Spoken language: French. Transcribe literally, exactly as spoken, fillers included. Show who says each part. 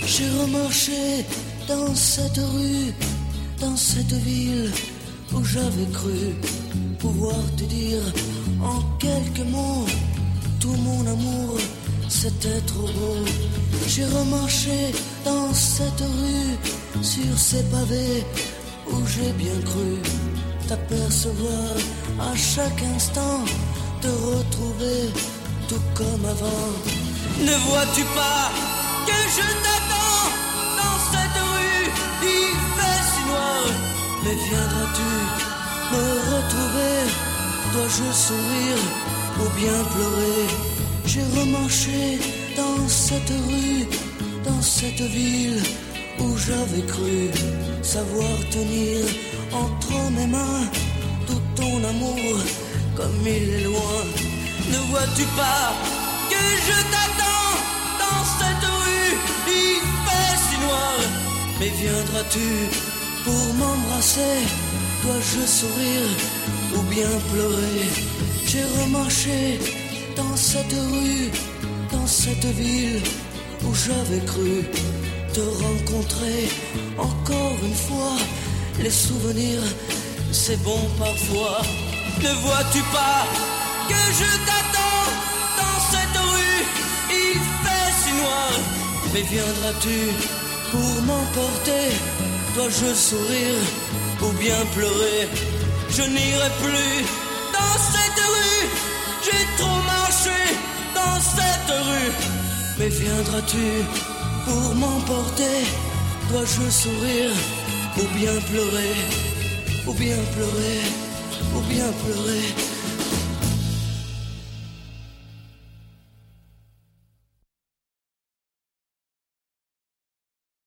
Speaker 1: J'ai remarché dans cette rue, dans cette ville où j'avais cru pouvoir te dire en quelques mots tout mon amour, c'était trop beau. J'ai remarché dans cette rue, sur ces pavés où j'ai bien cru t'apercevoir à chaque instant, te retrouver tout comme avant. Ne vois-tu pas que je t'attends dans cette rue, il fait si noir, mais viendras-tu me retrouver? Dois-je sourire ou bien pleurer? J'ai remarché dans cette rue, dans cette ville où j'avais cru savoir tenir entre mes mains tout ton amour comme il est loin. Ne vois-tu pas que je t'attends dans cette rue, il fait si noir, mais viendras-tu pour m'embrasser? Dois-je sourire ou bien pleurer? J'ai remarché dans cette rue, dans cette ville où j'avais cru te rencontrer encore une fois. Les souvenirs, c'est bon parfois. Ne vois-tu pas que je t'attends dans cette rue, il fait si noir, mais viendras-tu pour m'emporter? Dois-je sourire ou bien pleurer? Je n'irai plus dans cette rue, j'ai trop marché dans cette rue, mais viendras-tu pour m'emporter? Dois-je sourire ou bien pleurer? Ou bien pleurer? Ou bien pleurer?